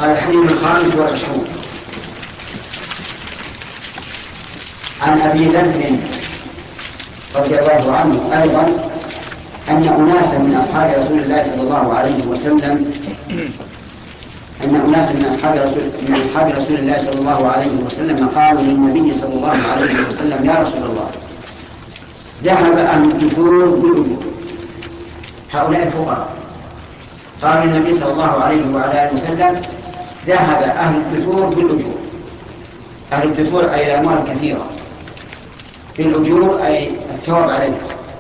الحديث 25 عن أبي ذر رضي الله عنه أيضا أن أناسا من أصحاب رسول الله صلى الله عليه وسلم من أصحاب رسول الله صلى الله عليه وسلم قالوا للنبي صلى الله عليه وسلم: يا رسول الله، ذهب أهل الدثور بالأجور، هؤلاء الفقراء. قال النبي صلى الله عليه وعلى آله وسلم: ذهب أهل الدثور بالأجور. أهل الدثور أي الأموال الكثيرة، بالأجور أي الثواب عليها.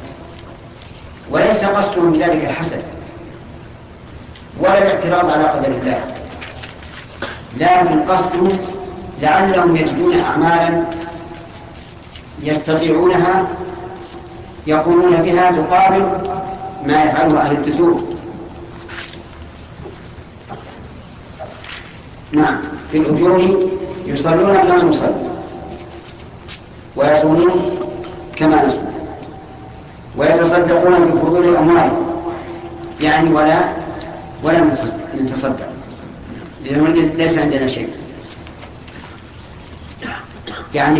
وليس قصدهم بذلك الحسد ولا الاعتراض على قدر الله، لكن قصدهم لعلهم يجدون أعمالا يستطيعونها يقومون بها تقابل ما يفعله أهل الدثور. نعم، في الأجور يصلون كما نصلي، ويصومون كما نصوم، ويتصدقون بفضول الأموال، يعني ولا نتصدق لأنه ليس عندنا شيء، يعني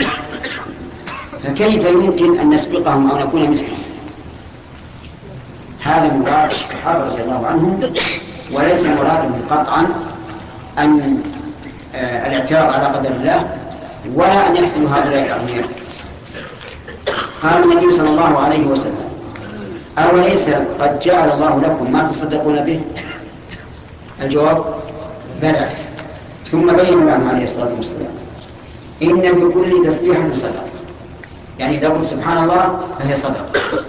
فكيف يمكن أن نسبقهم أو نكون مثلهم؟ هذا مراد الصحابة رضي الله عنهم، وليس مرادهم قطعا أن الاعتراض على قدر الله ولا أن يحسنوا هؤلاء الأغنياء. قال النبي صلى الله عليه وسلم: أوليس قد جعل الله لكم ما تصدقون به؟ الجواب: بلى. ثم بين لهم عليه الصلاة والسلام: إن بكل تسبيحة صدقة، يعني إذا قلت سبحان الله فهي صدقة،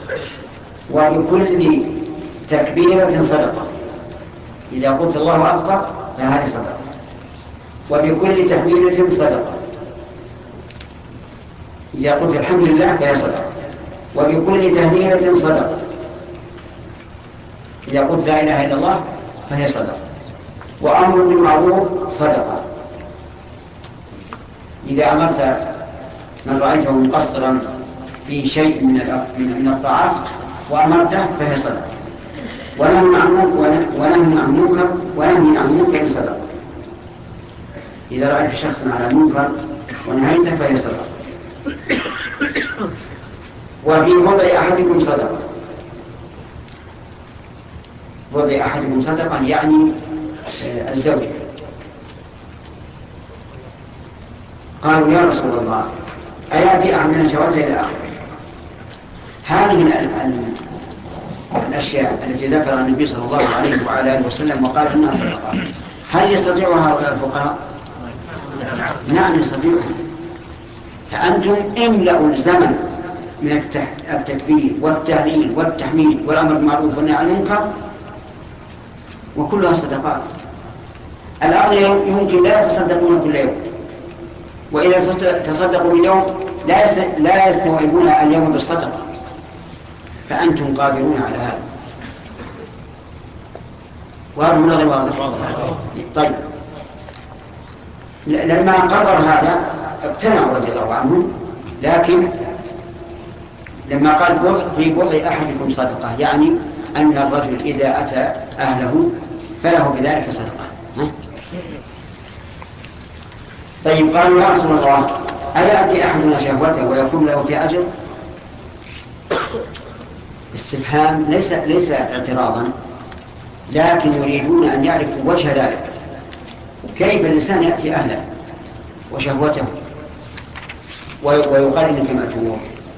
وبكل تكبيرة صدقة، إذا قلت الله أكبر فهذه صدقة، وبكل تحميدة صدقة، إذا قلت الحمد لله فهي صدقة، وبكل تهليلة صدقة، إذا قلت لا إله إلا الله فهي صدقة، وأمر بالمعروف صدقة، إذا أمرت من رأيته مقصرا في شيء من الطاعات وأمرته فهي صدقة، ونهي عن منكر صدقة، إذا رأيت شخصا على منكر ونهيته فهي صدقة. وفي وضع أحدكم صدقة، وضع أحدكم صدقة يعني الزوجة. قالوا: يا رسول الله، أيأتي أحدنا شهوته إلى آخره. هذه الأشياء التي ذكرها النبي صلى الله عليه وعلى آله وسلم وقال إنها صدقات، هل يستطيعها هؤلاء الفقراء؟ نعم يستطيعها. فأنتم املأوا الزمن من التكبير والتهليل والتحميد والأمر بالمعروف والنهي عن المنكر، وكلها صدقات. الأغنياء يمكن لا يتصدقون كل يوم، وإذا تصدقوا اليوم لا يستوعبون اليوم بالصدقة، فأنتم قادرون على هذا. وهذا من غير واضح. طيب، لما قرر هذا اقتنعوا رضي الله عنهم، لكن لما قال في بضع أحدكم صدقة، يعني أن الرجل إذا أتى أهله فله بذلك صدقة. طيب، قالوا: يا رسول الله، أيأتي أحدنا شهوته ويكون له في أجر؟ استفهام ليس اعتراضا، لكن يريدون أن يعرفوا وجه ذلك، كيف الإنسان يأتي أهله وشهوته ويقال إنك مأجور،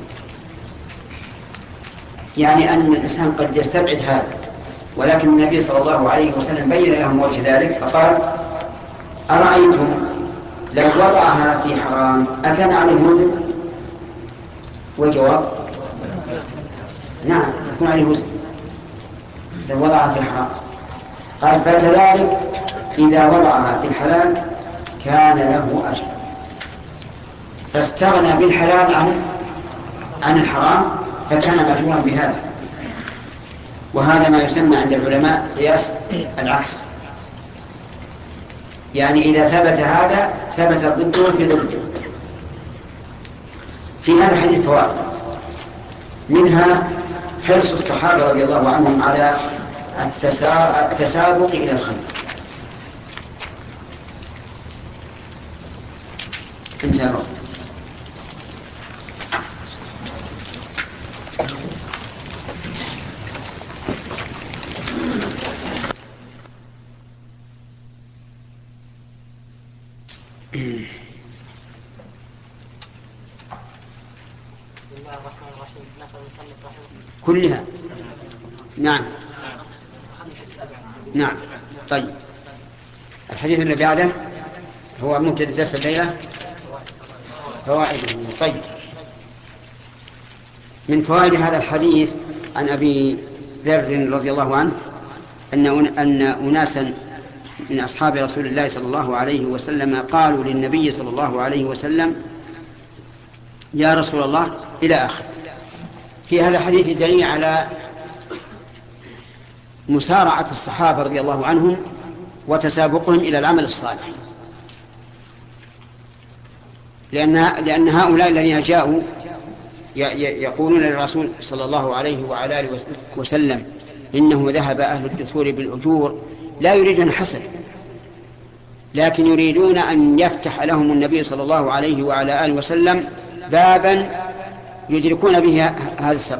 يعني أن الإنسان قد يستبعد هذا، ولكن النبي صلى الله عليه وسلم بين لهم وجه ذلك فقال: أرأيتم لو وضعها في حرام أكان عليه وزن؟ والجواب: نعم، يكون عليه وزن لو وضعها في حرام. قال: فكذلك إذا وضعها في الحلال كان له أجر. فاستغنى بالحلال عن الحرام فكان مأجورا بهذا. وهذا ما يسمى عند العلماء قياس العكس، يعني إذا ثبت هذا ثبت ضده في ضده. في هذا الحديث فوائد، منها حرص الصحابة رضي الله عنهم على التسابق إلى الخير، انتهى الوقت. بسم الله الرحمن الرحيم. نقل المصنف رحمه كلها. نعم نعم. طيب الحديث الذي بعده هو مبتدأ درس الليلة فوائده. طيب من فوائد هذا الحديث عن أبي ذر رضي الله عنه أن أناسا من أصحاب رسول الله صلى الله عليه وسلم قالوا للنبي صلى الله عليه وسلم يا رسول الله إلى آخر. في هذا الحديث دليل على مسارعة الصحابة رضي الله عنهم وتسابقهم إلى العمل الصالح، لأن هؤلاء الذين جاءوا يقولون للرسول صلى الله عليه وعلى آله وسلم إنه ذهب أهل الدثور بالأجور، لا يريدون حسن، لكن يريدون أن يفتح لهم النبي صلى الله عليه وعلى آله وسلم بابا يدركون به هذا السبب.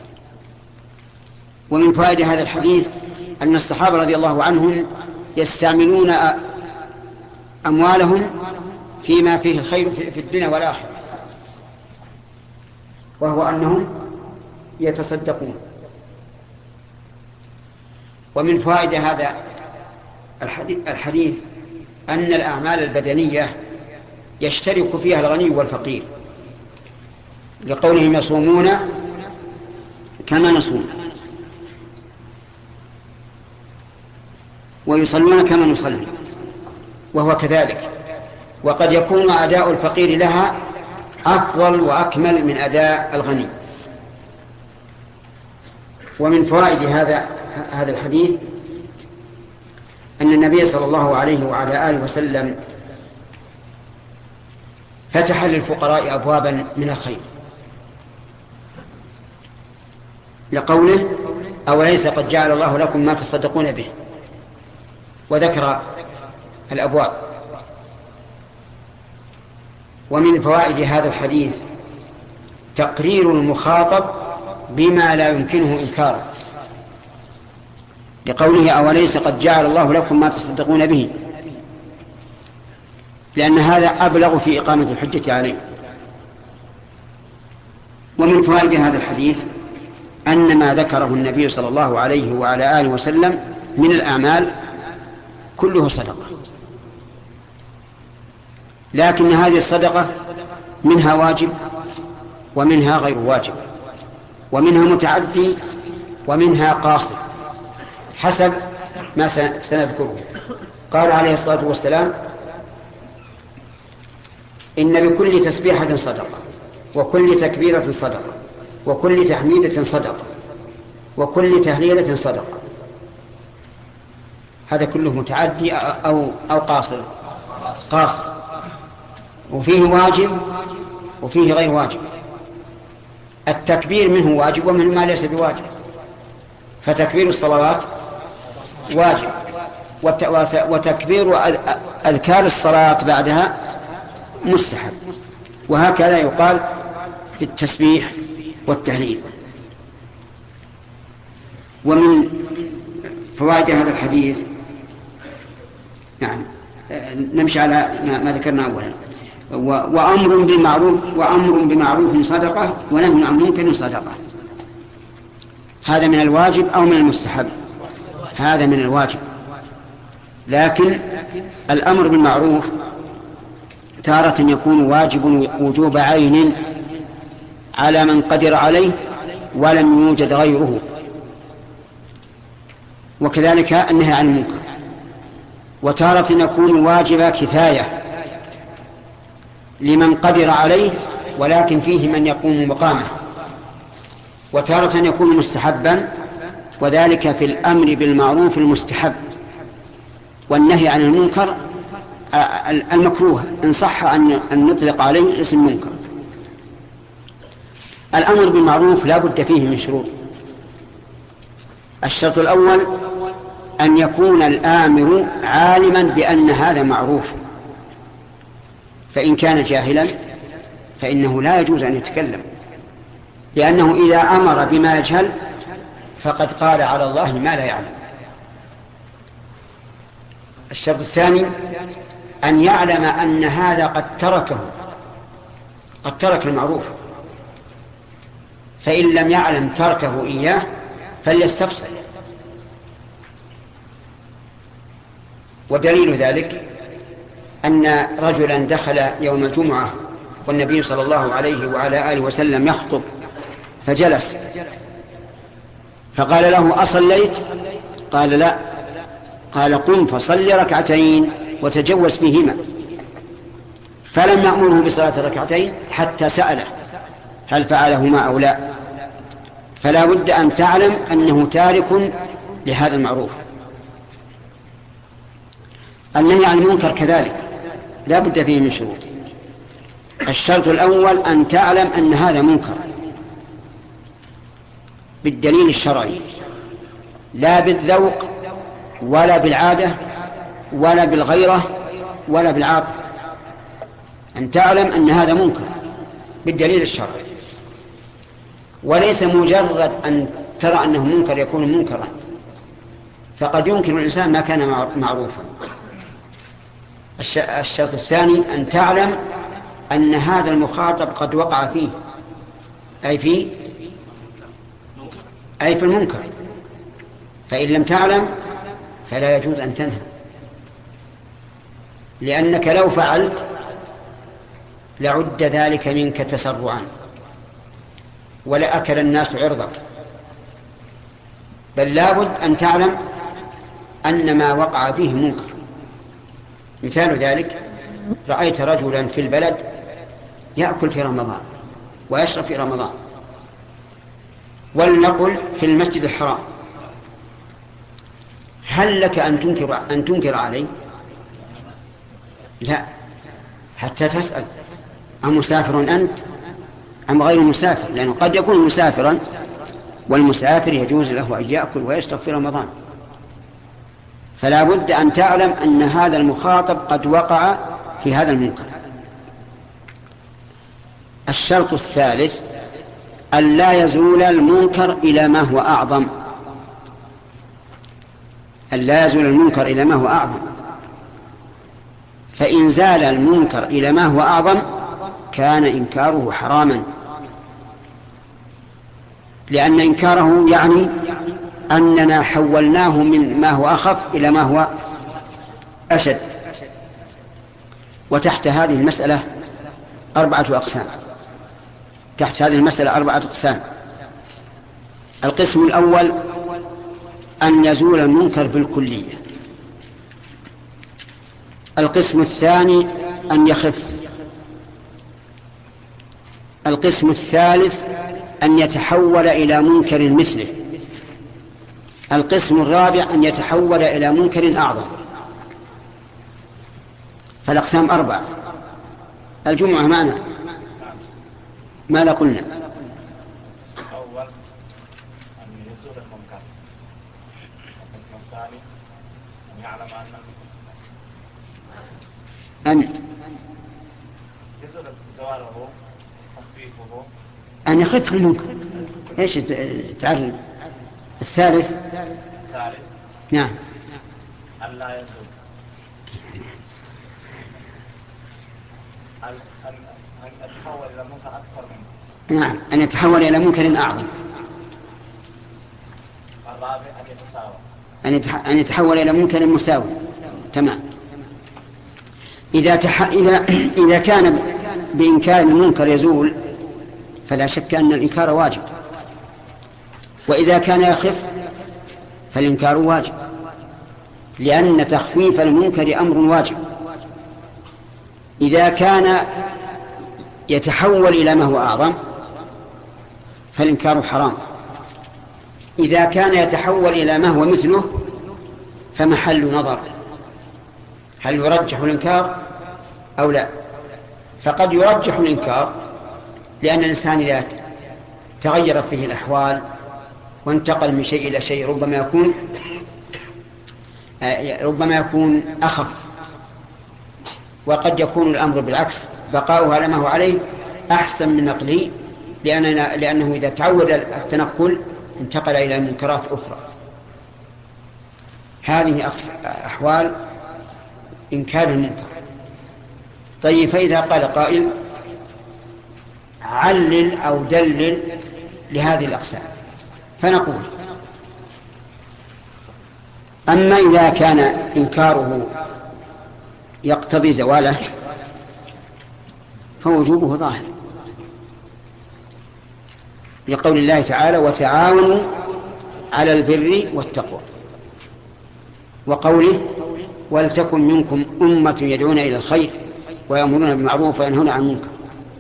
ومن فوائد هذا الحديث أن الصحابة رضي الله عنهم يستعملون أموالهم فيما فيه الخير في الدنيا والآخرة، وهو أنهم يتصدقون. ومن فوائد هذا الحديث أن الأعمال البدنية يشترك فيها الغني والفقير، لقولهم يصومون كما نصوم ويصلون كما نصلي، وهو كذلك. وقد يكون أداء الفقير لها أفضل وأكمل من أداء الغني. ومن فوائد هذا الحديث أن النبي صلى الله عليه وعلى آله وسلم فتح للفقراء أبوابا من الخير، لقوله أوليس قد جعل الله لكم ما تصدقون به، وذكر الأبواب. ومن فوائد هذا الحديث تقرير المخاطب بما لا يمكنه إنكاره، لقوله أوليس قد جعل الله لكم ما تصدقون به، لأن هذا أبلغ في إقامة الحجة عليه. ومن فوائد هذا الحديث أن ما ذكره النبي صلى الله عليه وعلى آله وسلم من الأعمال كله صدقة، لكن هذه الصدقة منها واجب ومنها غير واجب، ومنها متعدي ومنها قاصر، حسب ما سنذكره. قال عليه الصلاة والسلام إن بكل تسبيحة صدقة، وكل تكبيرة صدقة، وكل تحميدة صدقة، وكل تهليلة صدقة. هذا كله متعدي أو قاصر؟ قاصر. وفيه واجب وفيه غير واجب. التكبير منه واجب ومنه ما ليس بواجب، فتكبير الصلوات واجب، وتكبير أذكار الصلاة بعدها مستحب، وهكذا يقال في التسبيح والتهليل. ومن فوائد هذا الحديث نمشي على ما ذكرنا أولا. وأمر بمعروف صدقة، ونهي عن منكر صدقة. هذا من الواجب أو من المستحب؟ هذا من الواجب. لكن الأمر بالمعروف تارة يكون واجب وجوب عين على من قدر عليه ولم يوجد غيره، وكذلك النهي عن المنكر. وتارة يكون واجب كفاية لمن قدر عليه ولكن فيه من يقوم مقامه. وتارة يكون مستحبا، وذلك في الأمر بالمعروف المستحب، والنهي عن المنكر المكروه إن صح أن نطلق عليه اسم منكر. الأمر بالمعروف لا بد فيه من شروط. الشرط الأول أن يكون الآمر عالما بأن هذا معروف، فإن كان جاهلا فإنه لا يجوز أن يتكلم، لأنه إذا أمر بما يجهل فقد قال على الله ما لا يعلم. الشرط الثاني أن يعلم أن هذا قد ترك المعروف، فإن لم يعلم تركه إياه فليستفسر. ودليل ذلك أن رجلا دخل يوم الجمعة والنبي صلى الله عليه وعلى آله وسلم يخطب، فجلس فقال له: أصليت؟ قال: لا. قال: قم فصل ركعتين وتجوز بهما. فلم يأمره بصلاة الركعتين حتى سأله هل فعلهما أو لا. فلا بد أن تعلم أنه تارك لهذا المعروف. النهي عن المنكر كذلك لا بد فيه من شروط. الشرط الأول أن تعلم أن هذا منكر بالدليل الشرعي، لا بالذوق ولا بالعادة ولا بالغيرة ولا بالعاطفة. أن تعلم أن هذا منكر بالدليل الشرعي، وليس مجرد أن ترى أنه منكر يكون منكرا، فقد ينكر الإنسان ما كان معروفا. الشرط الثاني أن تعلم أن هذا المخاطب قد وقع فيه، أي في المنكر. فإن لم تعلم فلا يجوز أن تنهى، لأنك لو فعلت لعد ذلك منك تسرعا ولأكل الناس عرضك. بل لابد أن تعلم أن ما وقع فيه منكر. مثال ذلك: رأيت رجلا في البلد يأكل في رمضان ويشرب في رمضان، ولنقل في المسجد الحرام، هل لك أن تنكر عليه؟ لا، حتى تسأل: أمسافر أنت أم غير مسافر؟ لأنه قد يكون مسافرا، والمسافر يجوز له أن يأكل ويشرب في رمضان. فلا بد أن تعلم أن هذا المخاطب قد وقع في هذا المنكر. الشرط الثالث أن لا يزول المنكر إلى ما هو أعظم. أن لا يزول المنكر إلى ما هو أعظم، فإن زال المنكر إلى ما هو أعظم كان إنكاره حراما، لأن إنكاره يعني أننا حولناه من ما هو أخف إلى ما هو أشد. وتحت هذه المسألة 4 أقسام. تحت هذه المسألة 4 أقسام. القسم الأول أن يزول المنكر بالكلية. القسم الثاني أن يخف. القسم الثالث أن يتحول إلى منكر مثله. القسم الرابع أن يتحول إلى منكر أعظم. فالأقسام 4. الجمعة معنا ماذا قلنا؟ الأول أن يزول المنكر، القسم الثاني أن يعلم أن يزول زواله تخفيفه، أن يخف المنكر. إيش تعرف؟ الثالث نعم أن لا يزول، أن يتحول إلى منكر أكثر منه. نعم، أن يتحول إلى منكر أعظم. الرابع أن يتساوى، أن يتحول إلى منكر مساوي. تمام. إذا كان بإنكار المنكر يزول فلا شك أن الإنكار واجب، وإذا كان يخف فالإنكار واجب، لأن تخفيف المنكر أمر واجب. إذا كان يتحول إلى ما هو أعظم فالإنكار حرام. إذا كان يتحول إلى ما هو مثله فمحل نظر، هل يرجح الإنكار أو لا؟ فقد يرجح الإنكار، لأن الإنسان إذا تغيرت به الأحوال وانتقل من شيء إلى شيء ربما يكون أخف، وقد يكون الأمر بالعكس، بقاؤه على ما هو عليه أحسن من نقله، لأنه إذا تعود التنقل انتقل إلى منكرات أخرى. هذه أحوال إنكار المنكر. طيب، فإذا قال قائل علل أو دلل لهذه الأقسام، فنقول: أما إذا كان إنكاره يقتضي زواله فوجوبه ظاهر، لقول الله تعالى: وتعاونوا على البر والتقوى، وقوله: ولتكن منكم أمة يدعون إلى الخير ويأمرون بالمعروف وينهون عن المنكر،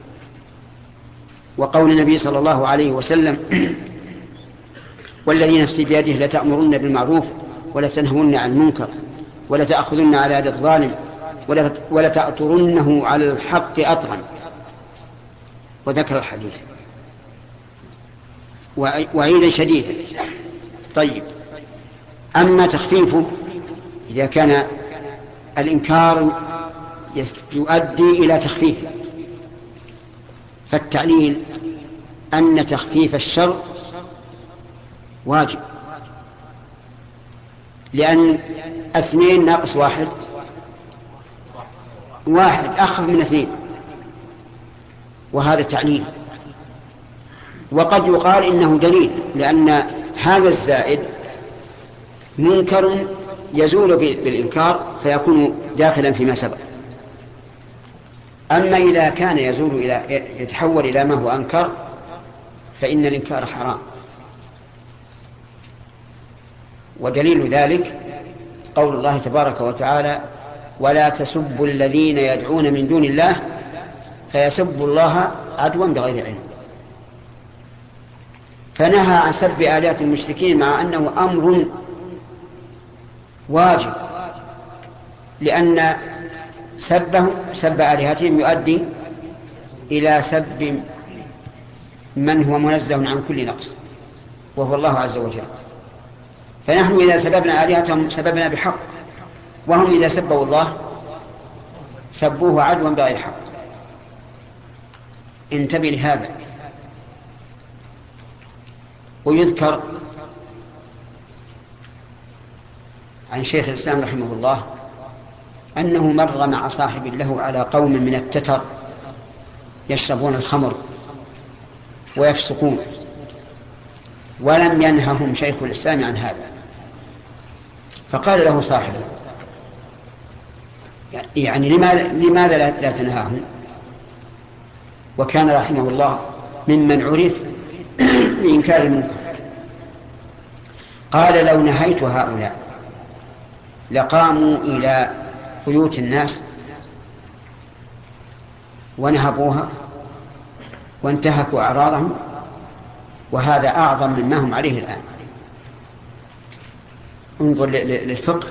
وقول النبي صلى الله عليه وسلم: والذي نفسي بيده لتأمرن بالمعروف ولتنهون عن المنكر ولتأخذن على يد الظالم ولتأطرنه على الحق أطرا، وذكر الحديث وعيدا شديدا. طيب، أما تخفيفه إذا كان الإنكار يؤدي إلى تخفيفه، فالتعليل أن تخفيف الشر واجب، لأن 2 ناقص 1 أخف من 2، وهذا تعليل. وقد يقال إنه دليل، لأن هذا الزائد منكر يزول بالإنكار فيكون داخلا فيما سبق. أما إذا كان يتحول إلى ما هو أنكر فإن الإنكار حرام. ودليل ذلك قول الله تبارك وتعالى: ولا تسبوا الذين يدعون من دون الله فيسبوا الله عدوا بغير علم. فنهى عن سب آلهة المشركين مع أنه أمر واجب، لأن سب آلهتهم يؤدي إلى سب من هو منزه عن كل نقص وهو الله عز وجل. فنحن إذا سببنا آلهتهم سببنا بحق، وهم إذا سبوا الله سبوه عدوا بغير حق. انتبه لهذا. ويذكر عن شيخ الإسلام رحمه الله أنه مر مع صاحب له على قوم من التتر يشربون الخمر ويفسقون، ولم ينههم شيخ الإسلام عن هذا. فقال له صاحبه: يعني لماذا لا تنهاهم؟ وكان رحمه الله ممن عرف بإنكار المنكر. قال: لو نهيت هؤلاء لقاموا إلى بيوت الناس ونهبوها وانتهكوا أعراضهم، وهذا أعظم مما هم عليه الآن. انظر للفقه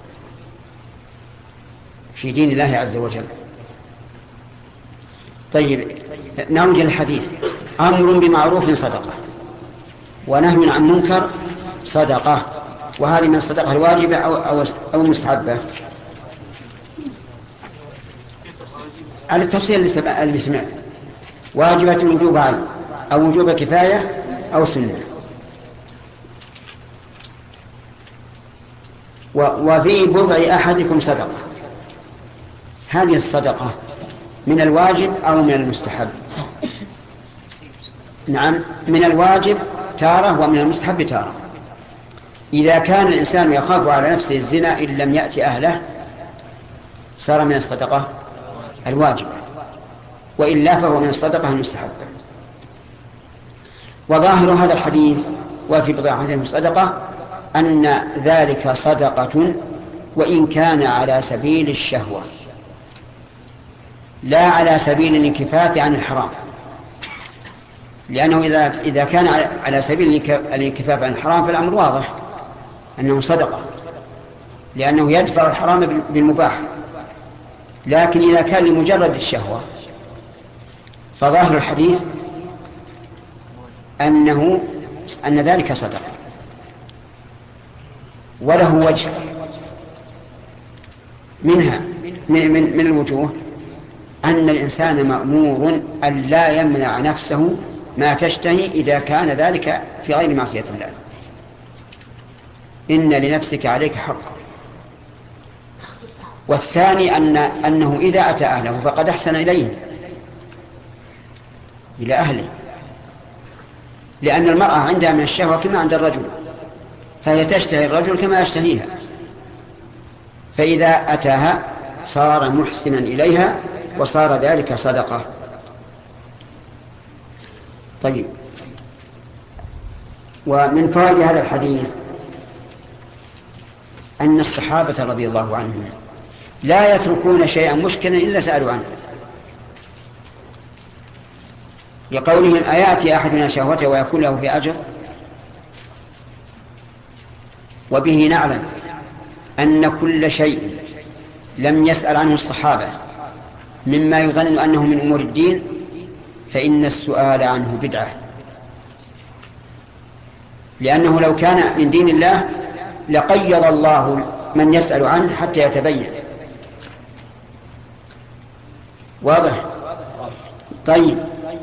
في دين الله عز وجل. طيب، نرجع الحديث: أمر بمعروف صدقة، ونهي عن منكر صدقة. وهذه من الصدقة الواجبة أو المستحبة، على التفسير اللي سمعت: واجبة وجوب عين، أو وجوب كفاية، أو سنة. وفي بضع أحدكم صدقة. هذه الصدقة من الواجب أو من المستحب؟ نعم، من الواجب تارة ومن المستحب تارة. إذا كان الإنسان يخاف على نفسه الزنا إن لم يأتي أهله صار من الصدقة الواجب، وإلا فهو من الصدقة المستحبة. وظاهر هذا الحديث وفي بضع أحدكم صدقة أن ذلك صدقة وإن كان على سبيل الشهوة، لا على سبيل الانكفاف عن الحرام، لأنه إذا كان على سبيل الانكفاف عن الحرام فالأمر واضح أنه صدقة، لأنه يدفع الحرام بالمباح. لكن إذا كان لمجرد الشهوة فظاهر الحديث أن ذلك صدقة. وله وجه منها من الوجوه أن الإنسان مأمور أن لا يمنع نفسه ما تشتهي إذا كان ذلك في غير معصية الله. إن لنفسك عليك حقا. والثاني أنه إذا أتى أهله فقد أحسن إليهم، إلى أهله، لأن المرأة عندها من الشهوة كما عند الرجل، فهي تشتهي الرجل كما يشتهيها، فإذا أتاها صار محسنا إليها وصار ذلك صدقة. طيب، ومن فوائد هذا الحديث أن الصحابة رضي الله عنهم لا يتركون شيئا مشكلا إلا سألوا عنه، لقولهم أيأتي أحدنا شهوته ويكون له في أجر؟ وبه نعلم أن كل شيء لم يسأل عنه الصحابة مما يظن أنه من أمور الدين فإن السؤال عنه بدعة، لأنه لو كان من دين الله لقيض الله من يسأل عنه حتى يتبين. واضح؟ طيب،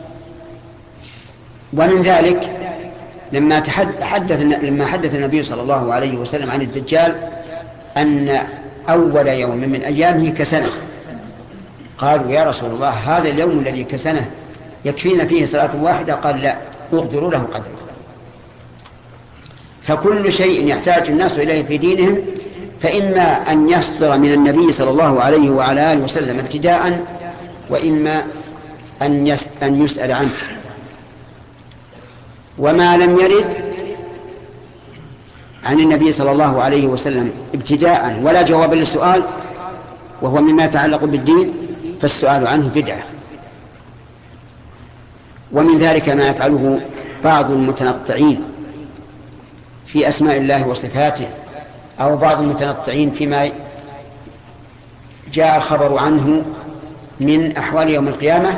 ومن ذلك لما حدث النبي صلى الله عليه وسلم عن الدجال أن أول يوم من أيامه كسنة، قالوا يا رسول الله هذا اليوم الذي كسنه يكفينا فيه صلاة واحدة؟ قال لا، اقدروا له قدره. فكل شيء يحتاج الناس إليه في دينهم فإما أن يصدر من النبي صلى الله عليه وعلى آله وسلم ابتداء، وإما أن يسأل عنه. وما لم يرد عن النبي صلى الله عليه وسلم ابتداء ولا جواب للسؤال وهو مما يتعلق بالدين فالسؤال عنه بدعة. ومن ذلك ما يفعله بعض المتنطعين في أسماء الله وصفاته، أو بعض المتنطعين فيما جاء الخبر عنه من أحوال يوم القيامة،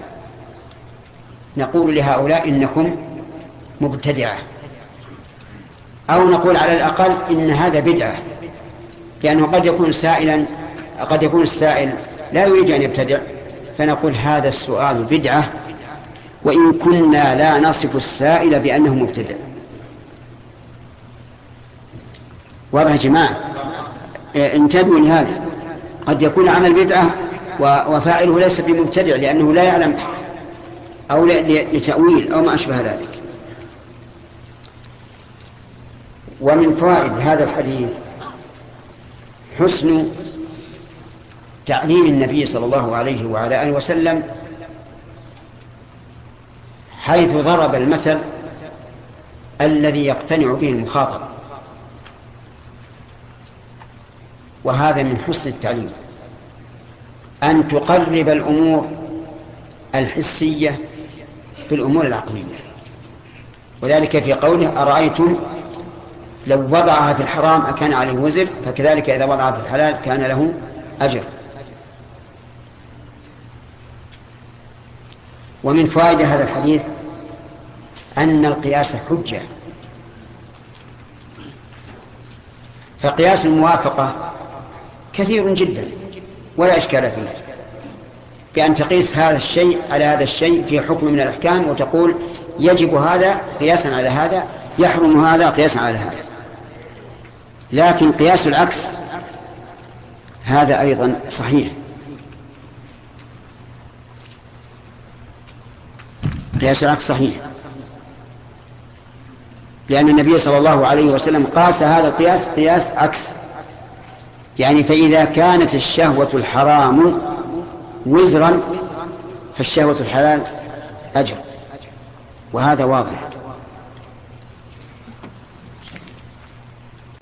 نقول لهؤلاء إنكم مبتدعة، أو نقول على الأقل إن هذا بدعة، لأنه قد يكون السائل لا يريد أن يبتدع، فنقول هذا السؤال بدعة وإن كنا لا نصف السائل بأنه مبتدع. واضح يا جماعة؟ انتبهوا لهذا، قد يكون عمل بدعة وفاعله ليس بمبتدع لأنه لا يعلم أو لتأويل أو ما أشبه ذلك. ومن فوائد هذا الحديث حسن تعليم النبي صلى الله عليه وعلى آله وسلم، حيث ضرب المثل الذي يقتنع به المخاطب، وهذا من حسن التعليم أن تقرب الأمور الحسية بالأمور العقلية، وذلك في قوله أرأيتم لو وضعها في الحرام أكان عليه وزر، فكذلك إذا وضعها في الحلال كان له أجر. ومن فوائد هذا الحديث أن القياس حجة، فقياس الموافقة كثير جدا ولا إشكال فيه، بأن تقيس هذا الشيء على هذا الشيء في حكم من الأحكام وتقول يجب هذا قياسا على هذا، يحرم هذا قياسا على هذا. لكن قياس العكس هذا أيضا صحيح، قياس العكس صحيح، لأن النبي صلى الله عليه وسلم قاس هذا القياس قياس عكس، يعني فإذا كانت الشهوة الحرام وزرا فالشهوة الحلال أجر، وهذا واضح.